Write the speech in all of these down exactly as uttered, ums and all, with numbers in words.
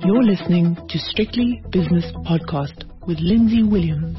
You're listening to Strictly Business Podcast with Lindsay Williams.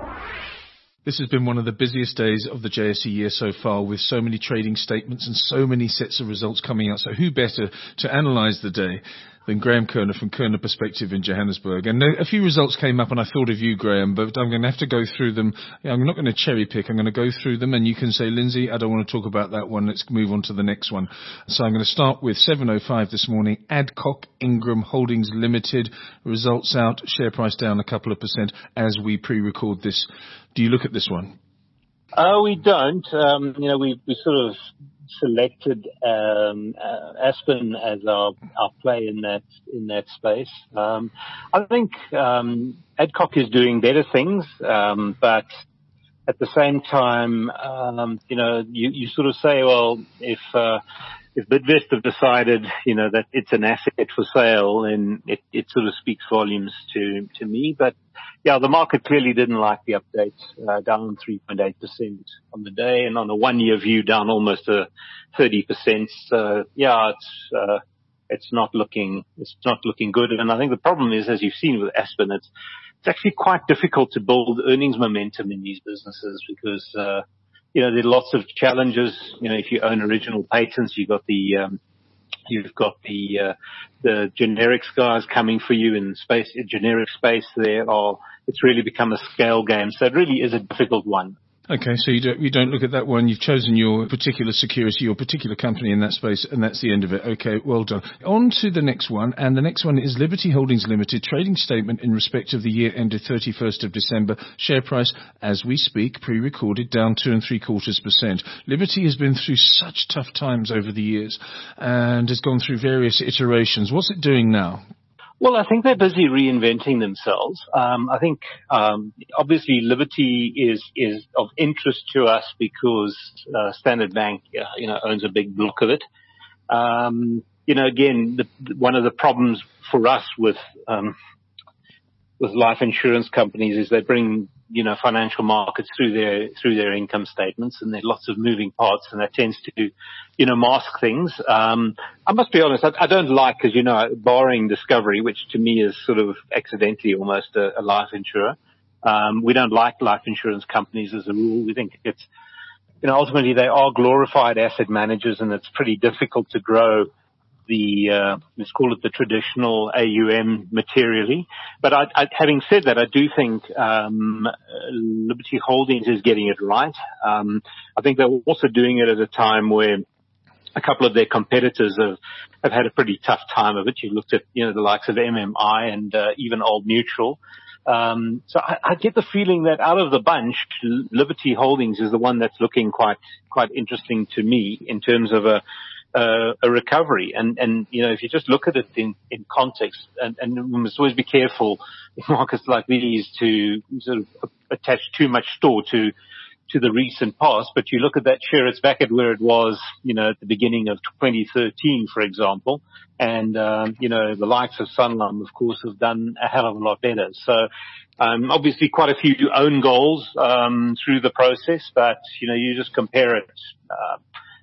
This has been one of the busiest days of the J S E year so far, with so many trading statements and so many sets of results coming out. So who better to analyse the day than Graham Kerner from Kerner Perspective in Johannesburg. And a few results came up and I thought of you, Graham, but I'm going to have to go through them. I'm not going to cherry pick. I'm going to go through them and you can say, Lindsay, I don't want to talk about that one. Let's move on to the next one. So I'm going to start with seven oh five this morning. Adcock Ingram Holdings Limited. Results out. Share price down a couple of percent as we pre-record this. Do you look at this one? Oh, we don't. Um, you know, we we sort of selected um, uh, Aspen as our, our play in that in that space. Um, I think um, Adcock is doing better things, um, but at the same time, um, you know, you, you sort of say, well, if uh, if Bidvest have decided, you know, that it's an asset for sale, then it, it sort of speaks volumes to to me. But yeah, the market clearly didn't like the update, uh, down three point eight percent on the day, and on a one-year view, down almost a thirty percent. So yeah, it's uh, it's not looking it's not looking good. And I think the problem is, as you've seen with Aspen, it's it's actually quite difficult to build earnings momentum in these businesses because uh, you know there are lots of challenges. You know, if you own original patents, you've got the um, You've got the uh, the generics guys coming for you in space, generic space. There are it's really become a scale game, so it really is a difficult one. Okay, so you don't, you don't look at that one. You've chosen your particular security, your particular company in that space, and that's the end of it. Okay, well done. On to the next one, and the next one is Liberty Holdings Limited, trading statement in respect of the year ended thirty-first of December. Share price, as we speak, pre-recorded, down two and three quarters percent. Liberty has been through such tough times over the years and has gone through various iterations. What's it doing now? Well, I think they're busy reinventing themselves. Um, I think, um, obviously Liberty is, is of interest to us because, uh, Standard Bank, uh, you know, owns a big block of it. Um, you know, again, the, one of the problems for us with, um, with life insurance companies is they bring, you know, financial markets through their, through their income statements, and there are lots of moving parts, and that tends to, you know, mask things. Um, I must be honest, I, I don't like, as you know, borrowing Discovery, which to me is sort of accidentally almost a, a life insurer. Um, we don't like life insurance companies as a rule. We think it's, you know, ultimately they are glorified asset managers, and it's pretty difficult to grow the, uh, let's call it the traditional A U M materially. But I, I, having said that, I do think, um, Liberty Holdings is getting it right. Um, I think they're also doing it at a time where a couple of their competitors have, have had a pretty tough time of it. You looked at, you know, the likes of M M I and, uh, even Old Mutual. Um, so I, I get the feeling that out of the bunch, Liberty Holdings is the one that's looking quite, quite interesting to me in terms of a, Uh, a recovery. And, and, you know, if you just look at it in, in context, and, and we must always be careful in markets like these to sort of attach too much store to, to the recent past. But you look at that share, it's back at where it was, you know, at the beginning of twenty thirteen, for example. And, um, you know, the likes of Sanlam, of course, have done a hell of a lot better. So, um, obviously quite a few own goals, um, through the process, but, you know, you just compare it, uh,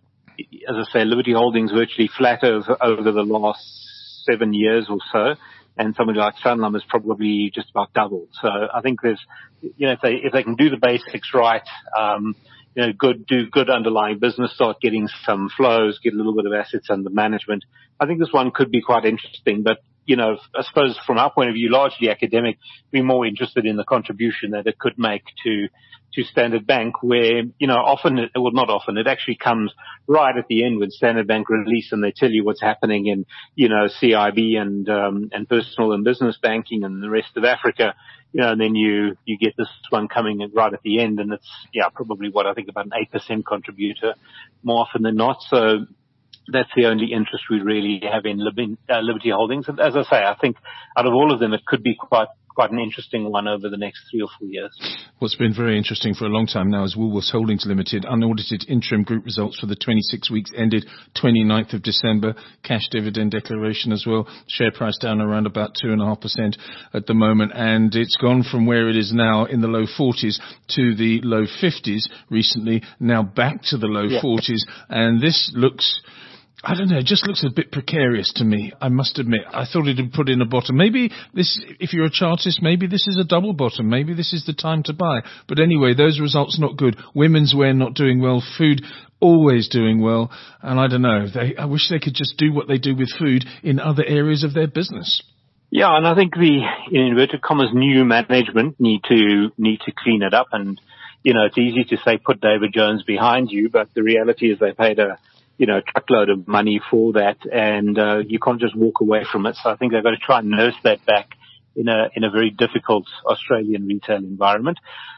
as I say, Liberty Holdings virtually flat over, over the last seven years or so, and somebody like Sanlam has probably just about doubled. So I think there's, you know, if they if they can do the basics right, um, you know, good do good underlying business, start getting some flows, get a little bit of assets under management, I think this one could be quite interesting. But you know, I suppose from our point of view, largely academic, we're more interested in the contribution that it could make to to Standard Bank, where, you know, often, it, well, not often, it actually comes right at the end when Standard Bank release and they tell you what's happening in, you know, C I B and, um, and personal and business banking and the rest of Africa, you know, and then you, you get this one coming right at the end, and it's, yeah, probably what I think about an eight percent contributor more often than not. So that's the only interest we really have in Liberty Holdings. And as I say, I think out of all of them, it could be quite quite an interesting one over the next three or four years. What's been very interesting for a long time now is Woolworths Holdings Limited, unaudited interim group results for the twenty-six weeks ended twenty-ninth of December, cash dividend declaration as well, share price down around about two point five percent at the moment, and it's gone from where it is now in the low forties to the low fifties recently, now back to the low yeah. forties, and this looks I don't know, it just looks a bit precarious to me, I must admit. I thought it had put in a bottom. Maybe this, if you're a chartist, maybe this is a double bottom. Maybe this is the time to buy. But anyway, those results not good. Women's wear not doing well. Food always doing well. And I don't know, they, I wish they could just do what they do with food in other areas of their business. Yeah, and I think the, in inverted commas, new management need to need to clean it up. And, you know, it's easy to say put David Jones behind you, but the reality is they paid a you know, truckload of money for that, and uh, you can't just walk away from it. So I think they've got to try and nurse that back in a in a very difficult Australian retail environment.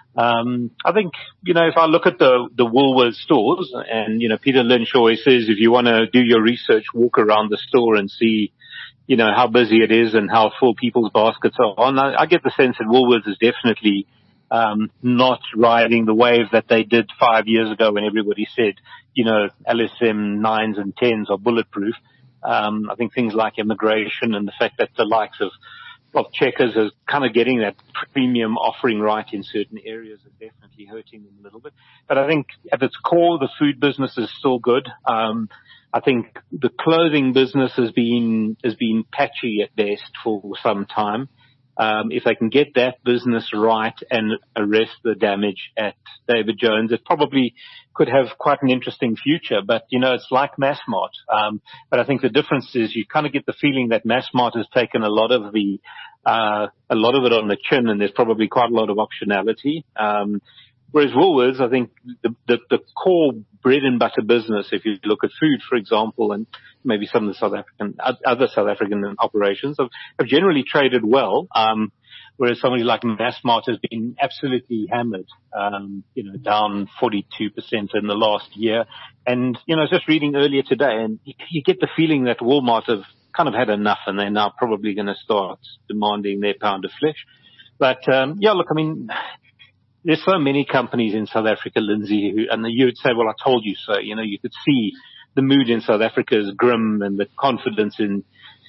Um, I think, you know, if I look at the the Woolworths stores, and you know, Peter Lynch always says, if you want to do your research, walk around the store and see, you know, how busy it is and how full people's baskets are. And I, I get the sense that Woolworths is definitely Um, not riding the wave that they did five years ago when everybody said, you know, L S M nines and tens are bulletproof. Um, I think things like immigration and the fact that the likes of, of Checkers is kind of getting that premium offering right in certain areas is definitely hurting them a little bit. But I think at its core, the food business is still good. Um, I think the clothing business has been, has been patchy at best for some time. Um, if they can get that business right and arrest the damage at David Jones, it probably could have quite an interesting future. But, you know, it's like Massmart. Um, but I think the difference is you kind of get the feeling that Massmart has taken a lot of the, uh, a lot of it on the chin, and there's probably quite a lot of optionality. Um, Whereas Woolworths, I think the, the, the core bread and butter business, if you look at food, for example, and maybe some of the South African, other South African operations have, have generally traded well. Um, whereas somebody like Massmart has been absolutely hammered, um, you know, down forty-two percent in the last year. And, you know, I was just reading earlier today, and you, you get the feeling that Walmart have kind of had enough, and they're now probably going to start demanding their pound of flesh. But, um, yeah, look, I mean, there's so many companies in South Africa, Lindsay, who, and you would say, well, I told you so. You know, you could see the mood in South Africa is grim, and the confidence in,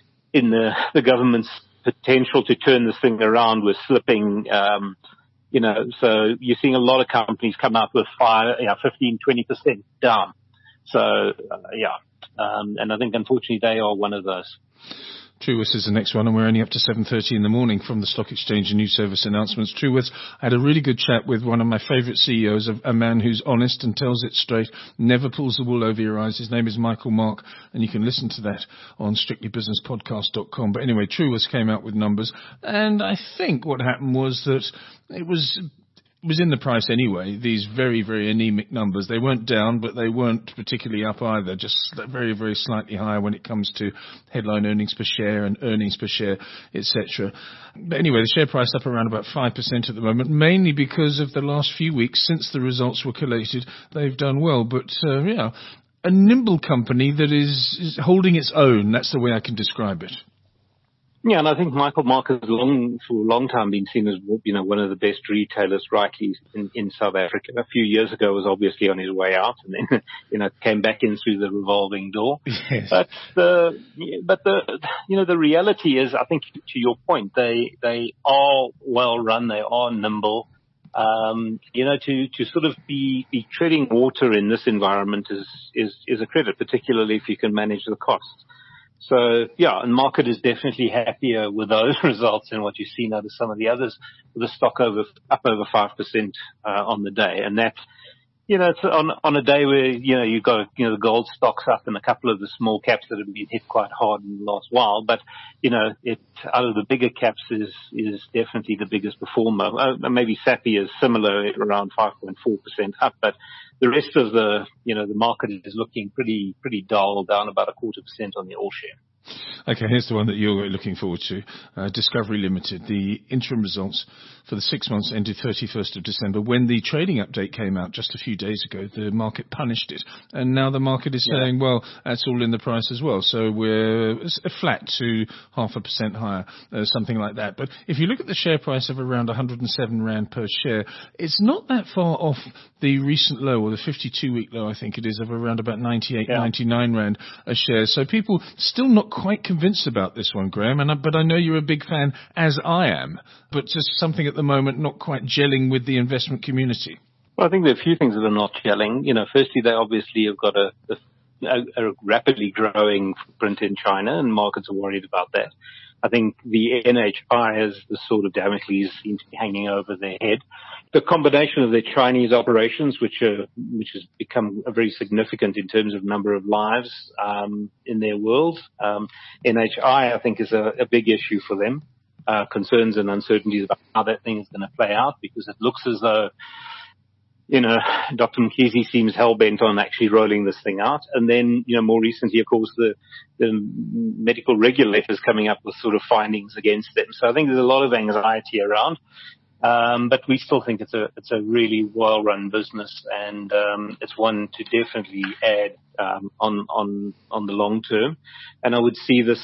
in the, the government's potential to turn this thing around was slipping. Um, you know, so you're seeing a lot of companies come up with five, you know, fifteen, twenty percent down. So, uh, yeah. Um, and I think unfortunately they are one of those. Truworths is the next one, and we're only up to seven thirty in the morning from the Stock Exchange and News Service announcements. Truworths, I had a really good chat with one of my favourite C E Os, a, a man who's honest and tells it straight, never pulls the wool over your eyes. His name is Michael Mark, and you can listen to that on strictly business podcast dot com. But anyway, Truworths came out with numbers, and I think what happened was that it was... was in the price anyway, these very, very anemic numbers. They weren't down, but they weren't particularly up either, just very, very slightly higher when it comes to headline earnings per share and earnings per share, et cetera. But anyway, the share price up around about five percent at the moment, mainly because of the last few weeks since the results were collated. They've done well, but, uh, yeah, a nimble company that is, is holding its own. That's the way I can describe it. Yeah, and I think Michael Mark has long, for a long time been seen as, you know, one of the best retailers rightly in, in South Africa. A few years ago was obviously on his way out, and then, you know, came back in through the revolving door. Yes. But the, but the, you know, the reality is, I think to your point, they, they are well run, they are nimble. Um, you know, to, to sort of be, be treading water in this environment is, is, is a credit, particularly if you can manage the costs. So, yeah, and market is definitely happier with those results than what you've seen out of some of the others, with the stock over, up over five percent, uh, on the day. And that, you know, it's on, on a day where, you know, you've got, you know, the gold stocks up and a couple of the small caps that have been hit quite hard in the last while. But, you know, it, out of the bigger caps is, is definitely the biggest performer. Uh, maybe Sappi is similar, around five point four percent up, but the rest of the, you know, the market is looking pretty, pretty dull, down about a quarter percent on the all share. Okay, here's the one that you're looking forward to. Uh, Discovery Limited, the interim results for the six months ended thirty-first of December. When the trading update came out just a few days ago, the market punished it. And now the market is yeah. saying, well, that's all in the price as well. So we're flat to half a percent higher, uh, something like that. But if you look at the share price of around one hundred seven rand per share, it's not that far off the recent low, or the fifty-two week low, I think it is, of around about ninety-eight, yeah. ninety-nine rand a share. So people still not quite convinced about this one, Graham, and I, but I know you're a big fan, as I am, but just something at the moment not quite gelling with the investment community. Well, I think there are a few things that are not gelling. You know, firstly, they obviously have got a, a a, a rapidly growing footprint in China, and markets are worried about that. I think the N H I has the sort of Damocles seems to be hanging over their head. The combination of their Chinese operations, which are, which has become very significant in terms of number of lives um, in their world. Um, N H I, I think, is a, a big issue for them. Uh, concerns and uncertainties about how that thing is going to play out, because it looks as though, you know, Doctor Mkhize seems hell-bent on actually rolling this thing out. And then, you know, more recently, of course, the, the medical regulators coming up with sort of findings against them. So I think there's a lot of anxiety around. Um, but we still think it's a, it's a really well-run business, and, um, it's one to definitely add, um, on, on, on the long term. And I would see this,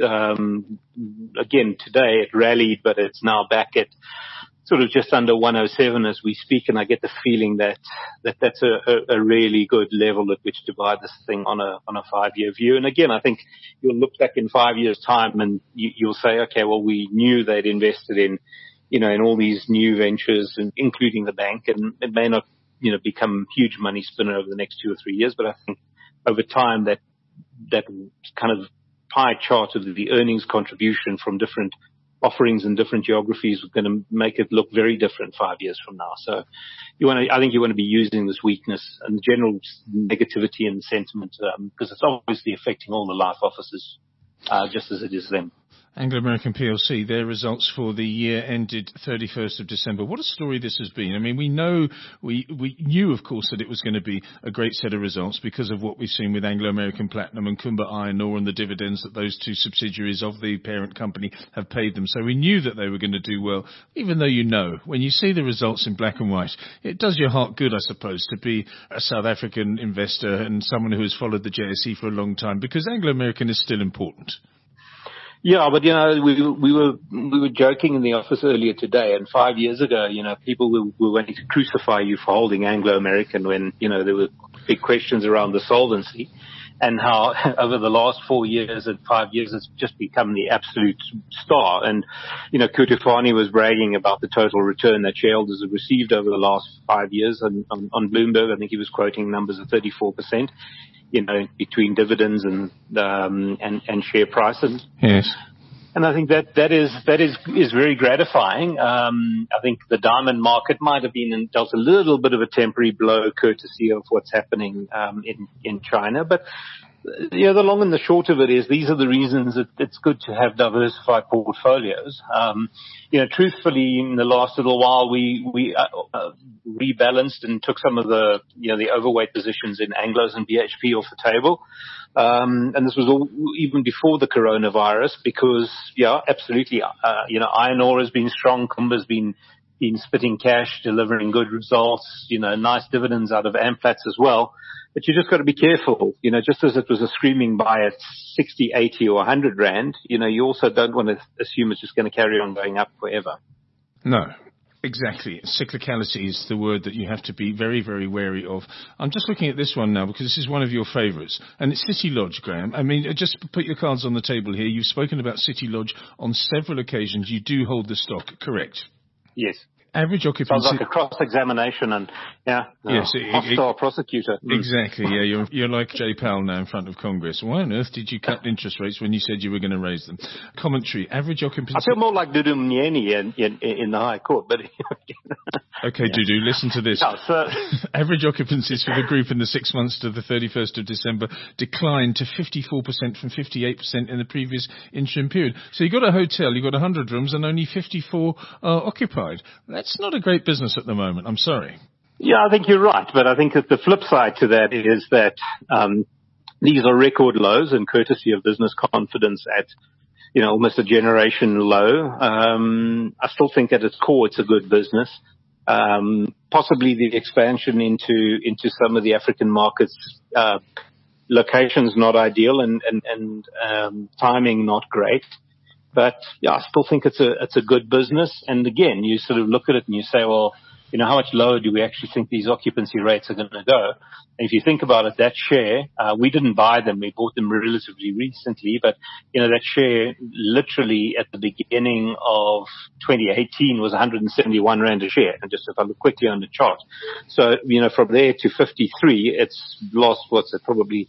um, again today it rallied, but it's now back at sort of just under one oh seven as we speak. And I get the feeling that, that that's a, a, a really good level at which to buy this thing on a, on a five-year view. And again, I think you'll look back in five years' time and you, you'll say, okay, well, we knew they'd invested in, you know, in all these new ventures, and including the bank, and it may not, you know, become huge money spinner over the next two or three years, but I think over time that, that kind of pie chart of the earnings contribution from different offerings in different geographies is going to make it look very different five years from now. So you want to, I think you want to be using this weakness and general negativity and sentiment, um, because it's obviously affecting all the life offices, uh, just as it is them. Anglo American P L C, their results for the year ended thirty-first of December. What a story this has been. I mean, we know, we, we knew, of course, that it was going to be a great set of results because of what we've seen with Anglo American Platinum and Kumba Iron Ore and the dividends that those two subsidiaries of the parent company have paid them. So we knew that they were going to do well, even though, you know, when you see the results in black and white, it does your heart good, I suppose, to be a South African investor and someone who has followed the J S E for a long time, because Anglo American is still important. Yeah, but, you know, we, we were we were joking in the office earlier today, and five years ago, you know, people were, were wanting to crucify you for holding Anglo American when, you know, there were big questions around the solvency, and how over the last four years and five years it's just become the absolute star. And, you know, Kutufani was bragging about the total return that shareholders have received over the last five years on, on, on Bloomberg. I think he was quoting numbers of thirty-four percent. You know, between dividends and, um, and, and share prices. Yes. And I think that, that is, that is, is very gratifying. Um, I think the diamond market might have been in, dealt a little bit of a temporary blow courtesy of what's happening, um, in, in China. But, you know, the long and the short of it is these are the reasons that it's good to have diversified portfolios. Um, you know, truthfully, in the last little while, we, we, uh, uh, rebalanced and took some of the, you know, the overweight positions in Anglos and B H P off the table. Um, and this was all even before the coronavirus because, yeah, absolutely, uh, you know, iron ore has been strong. Kumba's been, been spitting cash, delivering good results, you know, nice dividends out of Amplats as well. But you just got to be careful, you know, just as it was a screaming buy at sixty, eighty or one hundred rand, you know, you also don't want to assume it's just going to carry on going up forever. No. Exactly. Cyclicality is the word that you have to be very, very wary of. I'm just looking at this one now because this is one of your favourites, and it's City Lodge, Graham. I mean, just put your cards on the table here. You've spoken about City Lodge on several occasions. You do hold the stock, correct? Yes. Average occupancy. Sounds like a cross-examination and, yeah, yes, it, hostile it, prosecutor. Exactly, yeah. You're, you're like Jay Powell now in front of Congress. Why on earth did you cut interest rates when you said you were going to raise them? Commentary. Average occupancy. I feel more like Dudu Mnyeni in, in, in the High Court, but... Okay, yeah. Dudu, listen to this. No, so, Average occupancies for the group in the six months to the thirty-first of December declined to fifty-four percent from fifty-eight percent in the previous interim period. So you've got a hotel, you've got one hundred rooms and only fifty-four are occupied. That's not a great business at the moment, I'm sorry. Yeah, I think you're right, but I think that the flip side to that is that um, these are record lows and courtesy of business confidence at, you know, almost a generation low. Um, I still think at its core it's a good business. Um, possibly the expansion into, into some of the African markets, uh, locations not ideal and, and, and, um, timing not great. But yeah, I still think it's a, it's a good business. And again, you sort of look at it and you say, well, you know, how much lower do we actually think these occupancy rates are going to go? And if you think about it, that share, uh, we didn't buy them. We bought them relatively recently, but, you know, that share literally at the beginning of twenty eighteen was one hundred seventy-one rand a share. And just if I look quickly on the chart. So, you know, from there to fifty-three, it's lost, what's it, probably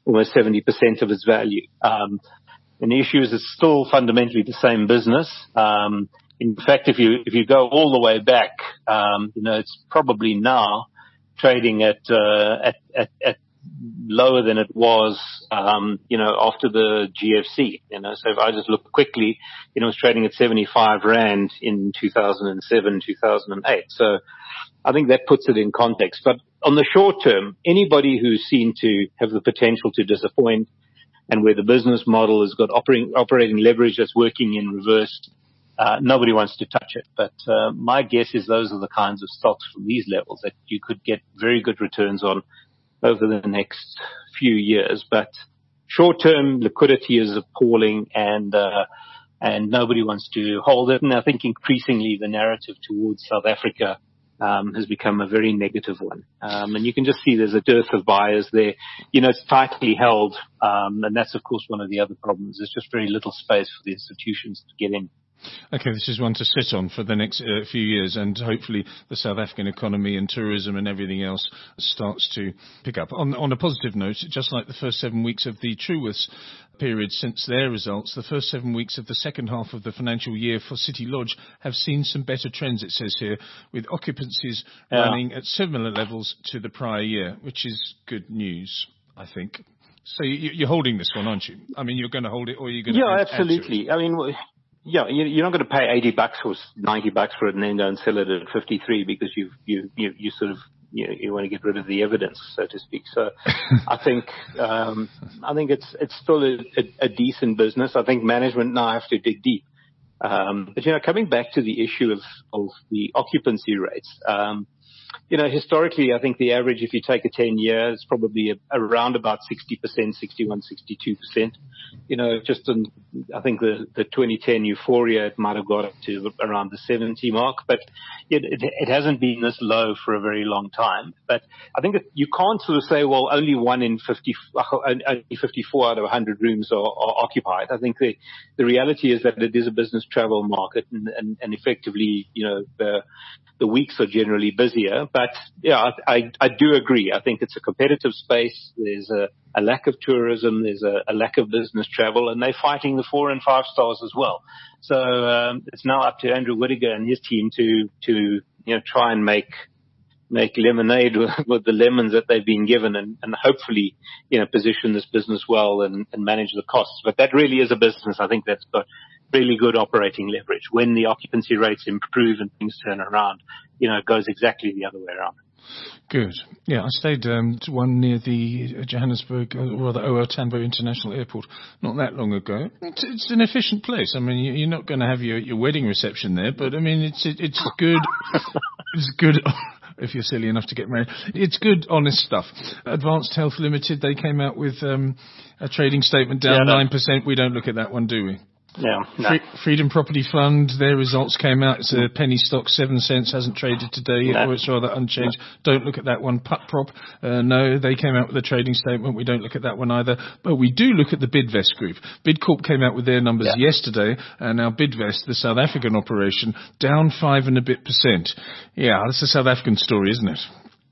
almost seventy percent of its value. Um, and the issue is it's still fundamentally the same business. Um, in fact, if you, if you go all the way back, um, you know, it's probably now trading at, uh, at, at, at lower than it was, um, you know, after the G F C, you know, so if I just look quickly, you know, it was trading at seventy-five rand in two thousand seven, two thousand eight. So I think that puts it in context. But on the short term, anybody who's seen to have the potential to disappoint and where the business model has got operating, operating leverage that's working in reverse, uh, nobody wants to touch it. But, uh, my guess is those are the kinds of stocks from these levels that you could get very good returns on over the next few years. But short-term liquidity is appalling, and uh, and nobody wants to hold it. And I think increasingly the narrative towards South Africa um, has become a very negative one. Um, and you can just see there's a dearth of buyers there. You know, it's tightly held, um, and that's, of course, one of the other problems. There's just very little space for the institutions to get in. Okay, this is one to sit on for the next uh, few years, and hopefully the South African economy and tourism and everything else starts to pick up. On, on a positive note, just like the first seven weeks of the Truworths period since their results, the first seven weeks of the second half of the financial year for City Lodge have seen some better trends, it says here, with occupancies yeah. running at similar levels to the prior year, which is good news, I think. So you, you're holding this one, aren't you? I mean, you're going to hold it, or you're going to yeah, add, absolutely. Add I mean. Yeah, you're not going to pay eighty bucks or ninety bucks for it and then go and sell it at fifty-three because you you you you sort of you, know, you want to get rid of the evidence, so to speak. So, I think um, I think it's it's still a, a, a decent business. I think management now have to dig deep. Um, but you know, coming back to the issue of of the occupancy rates. Um, You know, historically, I think the average, if you take a ten year, is probably a, around about sixty percent, sixty-one, sixty-two percent. You know, just in, I think the, the twenty ten euphoria, it might have got up to around the seventy mark, but it, it, it hasn't been this low for a very long time. But I think it, you can't sort of say, well, only one in fifty, only fifty-four out of one hundred rooms are, are occupied. I think the, the reality is that it is a business travel market, and, and, and effectively, you know, the, the weeks are generally busier. But yeah, I, I do agree. I think it's a competitive space. There's a, a lack of tourism. There's a, a lack of business travel, and they're fighting the four and five stars as well. So um, it's now up to Andrew Whittaker and his team to to you know try and make make lemonade with, with the lemons that they've been given, and, and hopefully you know position this business well and, and manage the costs. But that really is a business, I think, that's got really good operating leverage. When the occupancy rates improve and things turn around, you know, it goes exactly the other way around. Good. Yeah, I stayed um, to one near the Johannesburg, or rather O R Tambo International Airport not that long ago. It's, it's an efficient place. I mean, you're not going to have your, your wedding reception there, but I mean, it's it, it's good. It's good. If you're silly enough to get married, it's good, honest stuff. Advanced Health Limited, they came out with um, a trading statement down nine percent. We don't look at that one, do we? Yeah, no. Free, Freedom Property Fund, their results came out. It's a penny stock, seven cents, hasn't traded today, no. or it's rather unchanged. No. Don't look at that one. Put Prop, uh, no, they came out with a trading statement. We don't look at that one either. But we do look at the Bidvest Group. Bidcorp came out with their numbers yeah. yesterday, and now Bidvest, the South African operation, down five and a bit percent. Yeah, that's a South African story, isn't it?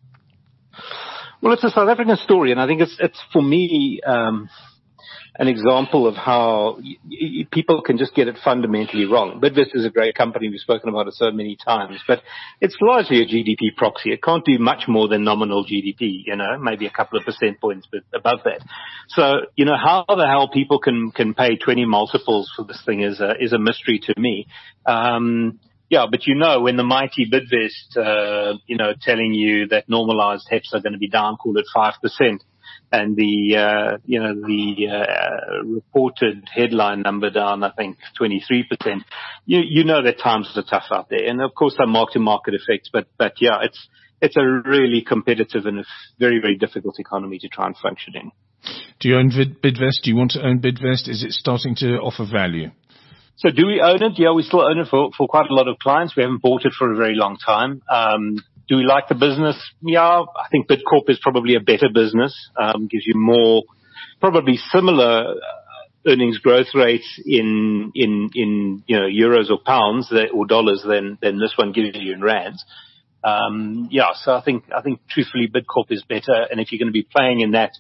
Well, it's a South African story, and I think it's, it's for me, um, an example of how y- y- people can just get it fundamentally wrong. Bidvest is a great company. We've spoken about it so many times, but it's largely a G D P proxy. It can't do much more than nominal G D P, you know, maybe a couple of percent points but above that. So, you know, how the hell people can, can pay twenty multiples for this thing is a, is a mystery to me. Um, Yeah, but you know, when the mighty Bidvest, uh, you know, telling you that normalized H E P S are going to be down, call it five percent, and the, uh, you know, the, uh, reported headline number down, I think, twenty-three percent, you, you know that times are tough out there. And of course, some mark-to-market effects, but, but yeah, it's, it's a really competitive and a very, very difficult economy to try and function in. Do you own Bidvest? Do you want to own Bidvest? Is it starting to offer value? So do we own it? Yeah, we still own it for, for quite a lot of clients. We haven't bought it for a very long time. Um, do we like the business? Yeah, I think Bidcorp is probably a better business. Um, gives you more, probably similar earnings growth rates in, in, in, you know, euros or pounds that, or dollars than, than this one gives you in rands. Um, yeah, so I think, I think truthfully Bidcorp is better. And if you're going to be playing in that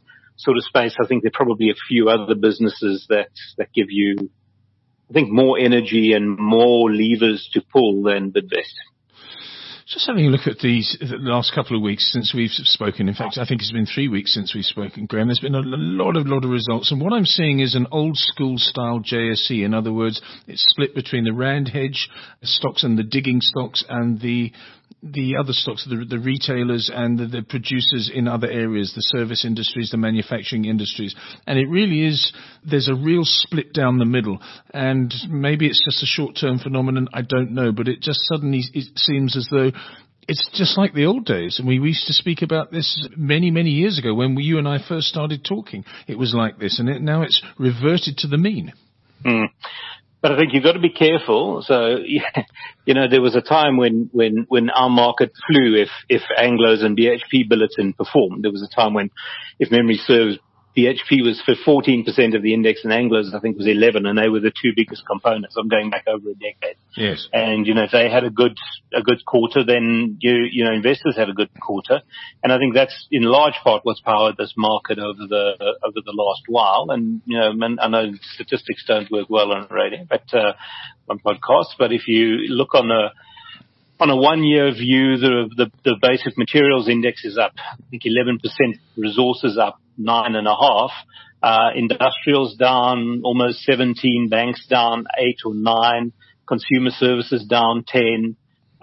sort of space, I think there are probably a few other businesses that, that give you, I think, more energy and more levers to pull than Bidvest. Just having a look at these the last couple of weeks since we've spoken. In fact, I think it's been three weeks since we've spoken, Graham. There's been a lot of lot of results, and what I'm seeing is an old school style J S E. In other words, it's split between the Rand hedge stocks and the digging stocks and the the other stocks, the, the retailers and the, the producers in other areas, the service industries, the manufacturing industries. And it really is, there's a real split down the middle. And maybe it's just a short-term phenomenon, I don't know, but it just suddenly it seems as though it's just like the old days. And we used to speak about this many, many years ago when you and I first started talking. It was like this, and it, now it's reverted to the mean. Mm. But I think you've got to be careful. So, you know, there was a time when, when, when our market flew if, if Anglo's and B H P Billiton performed. There was a time when, if memory serves, B H P was for fourteen percent of the index and Anglo's, I think, was eleven, and they were the two biggest components. I'm going back over a decade. Yes. And, you know, if they had a good, a good quarter, then you, you know, investors had a good quarter. And I think that's in large part what's powered this market over the, uh, over the last while. And, you know, I know statistics don't work well on radio, but, uh, on podcasts, but if you look on the, on a one-year view, the, the, the basic materials index is up, I think eleven percent, resources up nine and a half, uh, industrials down almost seventeen, banks down eight or nine, consumer services down ten,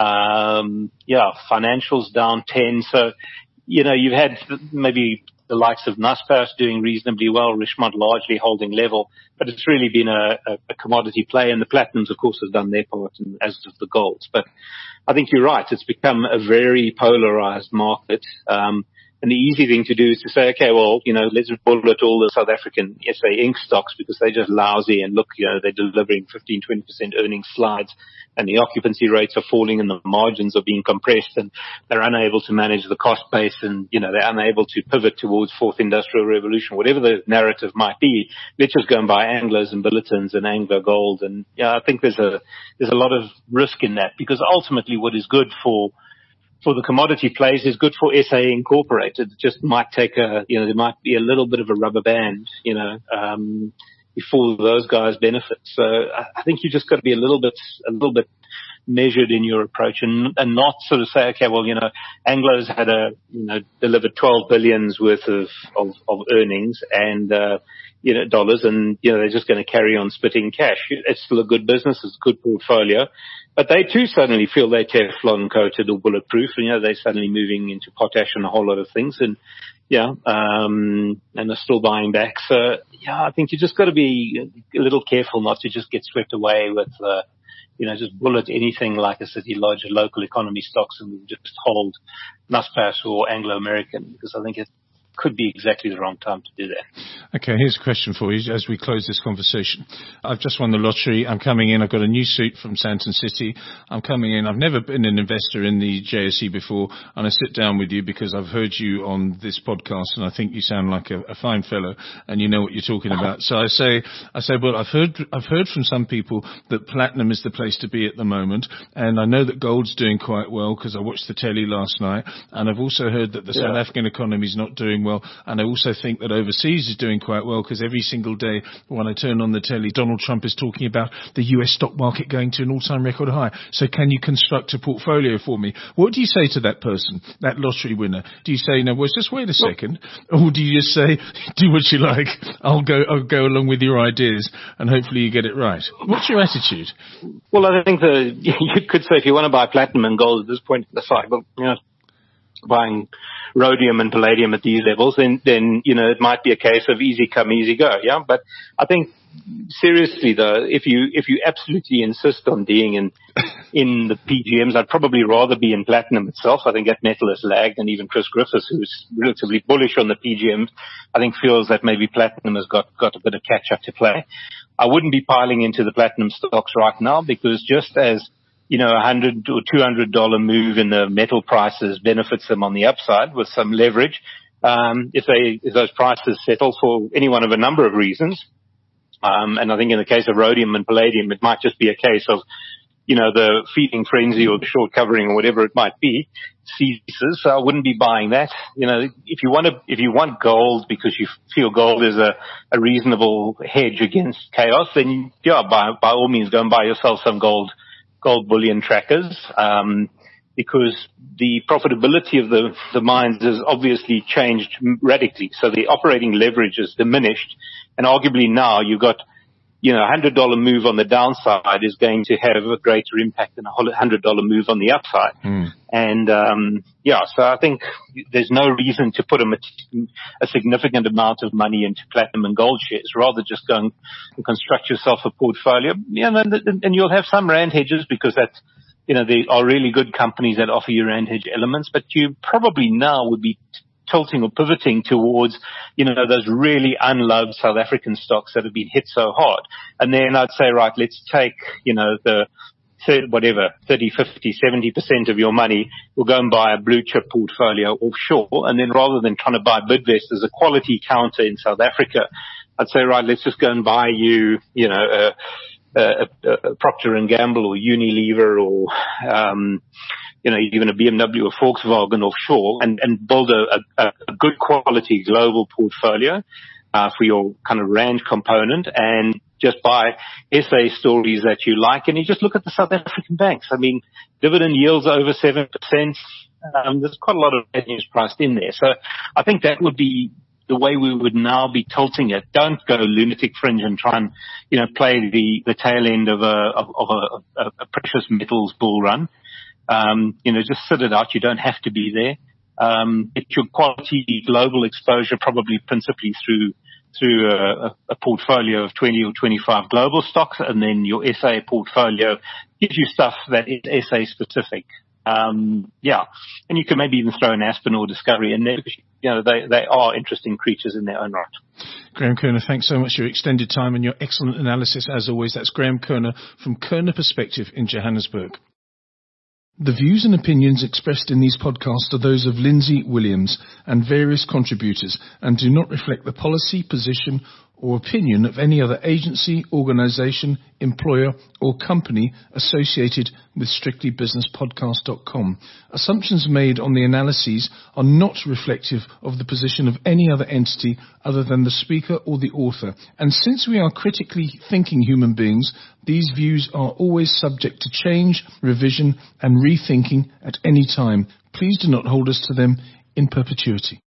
um, yeah, financials down ten. So, you know, you've had maybe the likes of Naspers doing reasonably well, Richemont largely holding level, but it's really been a, a, a commodity play, and the platinums, of course, have done their part, and as have the golds. But I think you're right. It's become a very polarized market. Um, and the easy thing to do is to say, okay, well, you know, let's bullet all the South African S A Inc stocks because they're just lousy, and look, you know, they're delivering fifteen, twenty percent earnings slides, and the occupancy rates are falling and the margins are being compressed, and they're unable to manage the cost base, and, you know, they're unable to pivot towards fourth industrial revolution, whatever the narrative might be. Let's just go and buy Anglos and Billitons and Anglo Gold. And yeah, I think there's a, there's a lot of risk in that, because ultimately what is good for for the commodity plays is good for S A Incorporated. It just might take a, you know, there might be a little bit of a rubber band, you know, um, before those guys benefit. So I, I think you just got to be a little bit, a little bit measured in your approach, and, and not sort of say, okay, well, you know, Anglo's had a, you know, delivered twelve billions worth of, of, of earnings and, uh, you know, dollars, and, you know, they're just going to carry on spitting cash. It's still a good business. It's a good portfolio. But they too suddenly feel they're Teflon coated or bulletproof, and, you know, they're suddenly moving into potash and a whole lot of things, and, yeah, um, and they're still buying back. So, yeah, I think you just got to be a little careful not to just get swept away with, uh, you know, just bullet anything like a City Lodge or local economy stocks and just hold Naspers or Anglo American, because I think it could be exactly the wrong time to do that. Okay, here's a question for you as we close this conversation. I've just won the lottery. I'm coming in. I've got a new suit from Sandton City. I'm coming in. I've never been an investor in the J S E before, and I sit down with you because I've heard you on this podcast, and I think you sound like a, a fine fellow, and you know what you're talking about. So I say, I say, well, I've heard, I've heard from some people that platinum is the place to be at the moment, and I know that gold's doing quite well because I watched the telly last night, and I've also heard that the yeah. South African economy is not doing well. And I also think that overseas is doing quite well, because every single day when I turn on the telly, Donald Trump is talking about the U S stock market going to an all-time record high. So can you construct a portfolio for me? What do you say to that person, that lottery winner? Do you say, no, well, just wait a second? Or do you just say, do what you like, I'll go, I'll go along with your ideas, and hopefully you get it right? What's your attitude? Well, I think the, you could say if you want to buy platinum and gold at this point in the cycle, you know, buying rhodium and palladium at these levels, then, then, you know, it might be a case of easy come, easy go. Yeah. But I think seriously though, if you, if you absolutely insist on being in, in the P G Ms, I'd probably rather be in platinum itself. I think that metal has lagged, and even Chris Griffiths, who's relatively bullish on the P G Ms, I think feels that maybe platinum has got, got a bit of catch up to play. I wouldn't be piling into the platinum stocks right now, because just as, you know, a hundred or two hundred dollar move in the metal prices benefits them on the upside with some leverage. Um, if they, if those prices settle for any one of a number of reasons, um, and I think in the case of rhodium and palladium, it might just be a case of, you know, the feeding frenzy or the short covering or whatever it might be ceases. So I wouldn't be buying that. You know, if you want to, if you want gold because you feel gold is a, a reasonable hedge against chaos, then yeah, by, by all means go and buy yourself some gold, gold bullion trackers. Um, because the profitability of the, the mines has obviously changed radically. So the operating leverage is diminished. And arguably now you've got, you know, a one hundred dollar move on the downside is going to have a greater impact than a one hundred dollar move on the upside. Mm. And, um, yeah, so I think there's no reason to put a, a significant amount of money into platinum and gold shares. Rather just go and construct yourself a portfolio. Yeah, and, and you'll have some rand hedges because that's, you know, there are really good companies that offer you rand hedge elements, but you probably now would be tilting or pivoting towards, you know, those really unloved South African stocks that have been hit so hard. And then I'd say, right, let's take, you know, the third, whatever, thirty, fifty, seventy percent of your money, we'll go and buy a blue chip portfolio offshore. And then rather than trying to buy Bidvest as a quality counter in South Africa, I'd say, right, let's just go and buy you, you know, a, a, a Procter and Gamble or Unilever or, um, you know, even a B M W or Volkswagen offshore and, and build a, a, a good quality global portfolio, uh, for your kind of rand component and just buy S A stories that you like. And you just look at the South African banks. I mean, dividend yields over seven percent. Um, there's quite a lot of bad news priced in there. So I think that would be the way we would now be tilting it. Don't go lunatic fringe and try and, you know, play the, the tail end of a, of, of a, a, a precious metals bull run. Um, you know, just sit it out. You don't have to be there. Um, get your quality global exposure probably principally through, through a, a portfolio of twenty or twenty-five global stocks, and then your S A portfolio gives you stuff that is S A specific. Um, yeah. And you can maybe even throw an Aspen or Discovery in there because, you know, they, they are interesting creatures in their own right. Graham Kerner, thanks so much for your extended time and your excellent analysis as always. That's Graham Kerner from Kerner Perspective in Johannesburg. The views and opinions expressed in these podcasts are those of Lindsay Williams and various contributors and do not reflect the policy, position or opinion of any other agency, organisation, employer or company associated with strictly business podcast dot com. Assumptions made on the analyses are not reflective of the position of any other entity other than the speaker or the author. And since we are critically thinking human beings, these views are always subject to change, revision and rethinking at any time. Please do not hold us to them in perpetuity.